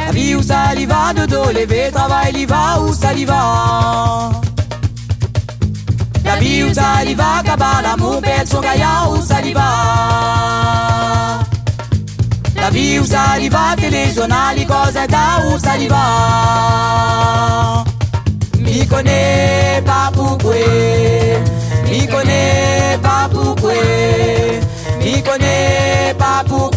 La vie où ça y va, dodo, lever, travail, y va, où ça y va. La vie où ça y va, cabal, l'amour, pète son gaillard, où ça y va. La vie où ça y va, téléjournal, les causes où ça y va. M'y connais pas pourquoi, m'y connais pas pourquoi, m'y connais pas pourquoi.